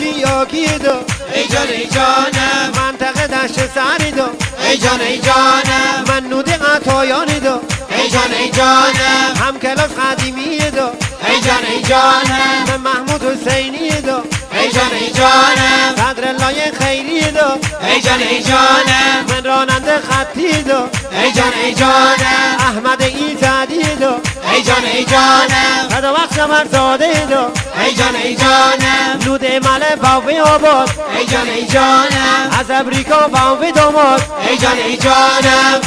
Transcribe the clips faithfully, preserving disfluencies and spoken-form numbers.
یاکی دو ای جان ای جانم منطقه دشت سری دو ای جان ای جانم من نودی قطایانی دو ای جان ای جانم هم کلاس قدیمی دو ای جان ای جانم من محمود حسینی دو ای جان ای جانم صدر لای خیری دو ای جان ای جانم من راننده خطی دو ای جان ای جانم احمد ایزدی دو ای جان ای جانم صدا وقت زاده دو ای جان ای جانم نود مله باوی آباد ای جان ای جانم از امریکا باوی داماد ای جان ای جانم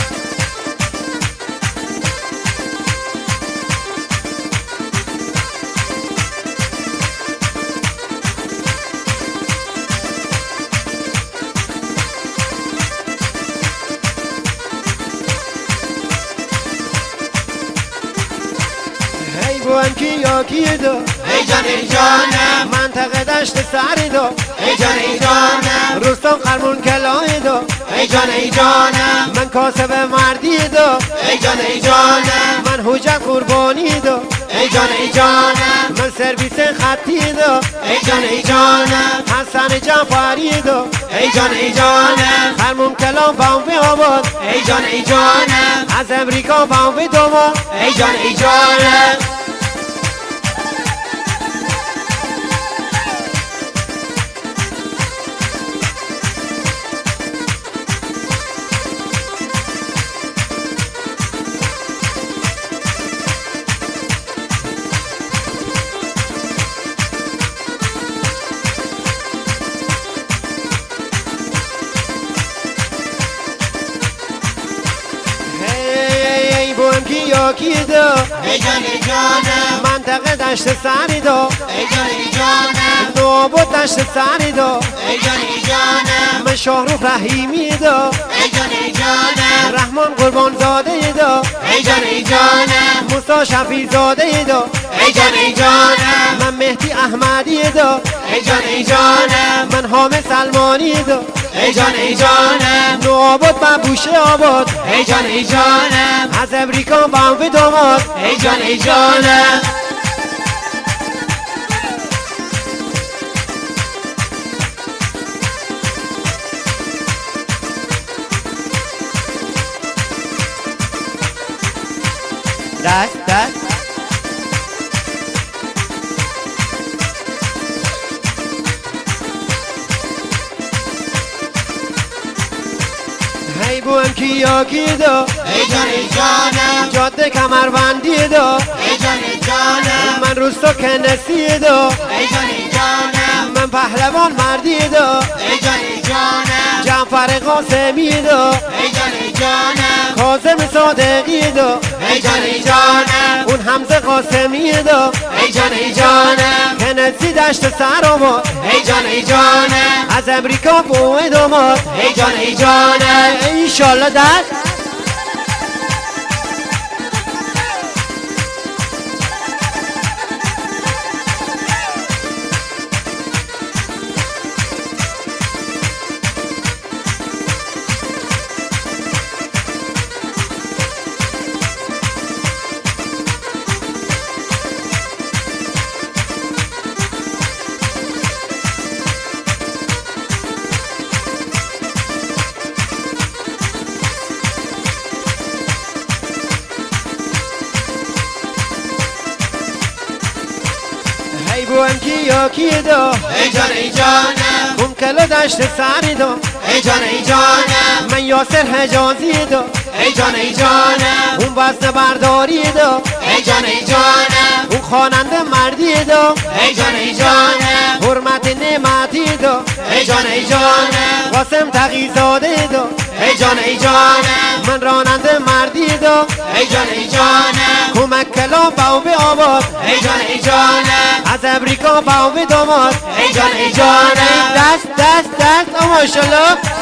هی بوانکی یاکی دو ای جان ای جانم منطقه دشت سری دو ای جان ای جانم رستم قرمون کلای دو ای جان ای جانم من کاسب مردی دو ای جان ای جانم من حجت قربانی دو ای جان ای جانم من سرویس خطی دو ای جان ای جانم حسن جعفری دو ای جان ای جانم قرمون کلام باوی آباد ای جان ای جانم از امریکا باوی داماد ای جان ای جانم هی بوانکی یاکی دو ای جان ای جانم منطقه دشت سری دو ای جان ای جانم نوبت دشت سری دو ای جان ای جانم من شاهروخ رحیمی دو ای جان ای جانم رحمان قربان زاده دو ای جان ای جانم موسی شفیع زاده دو ای جان ای جانم من مهدی احمدی دو ای جان ای جانم من حامد سلمانی دو ای جان ای جانم نوبت ببوشه آباد ای جان ای جانم از امریکا باوی داماد ای جان ای جانم دست دست هی بوانکی یاکی دو ای جان ای جانم جاده کمربندی دو ای جان ای جانم من روستا کنسی دو ای جان ای جانم من پهلوان مردی دو ای جان ای جانم جعفر قاسمی دو ای جان ای جانم کاظم صادقی دو ای جان ای جانم اون حمزه قاسمی دو ای جان ای جانم کنسی دشت سر آباد ای جان ای جانم از امریکا بوی داماد ای جان ای جانم ایشالله دست هی بوانکی یاکی دو ای جان ای جانم اون کلا دشت سری دو ای جان ای جانم من یاسر حجازی دو ای جان ای جانم اون وزن برداری دو ای جان ای جانم اون خواننده مردی دو ای جان ای جانم حرمت نعمتی دو ای جان ای جانم قاسم تقیزاده دو ای جان ای جانم من راننده مردی دو ای جان ای جانم کمک کلا باوی آباد ای جان ای جانم از امریکا باوی داماد ای جان ای جانم دست دست دست ماشالله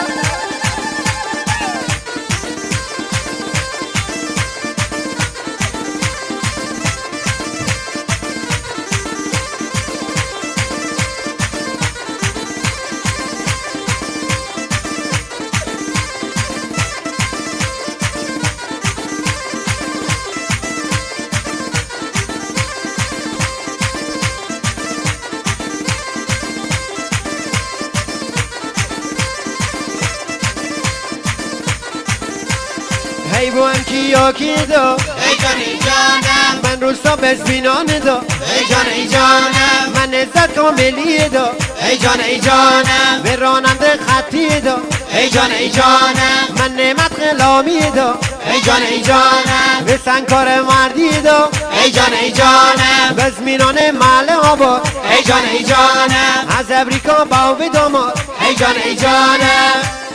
یاکی یاکی دو ای جان ای جانم من روستا بزمینان دو ای جان ای جانم من عزت کاملی دو ای جان ای جانم به راننده خطی دو ای جان ای جانم من نعمت غلامی دو ای جان ای جانم به سنگکار مردی دو ای جان ای جانم بزمینان محل آباد ای جان ای جانم از امریکا باو به داماد ای جان ای جانم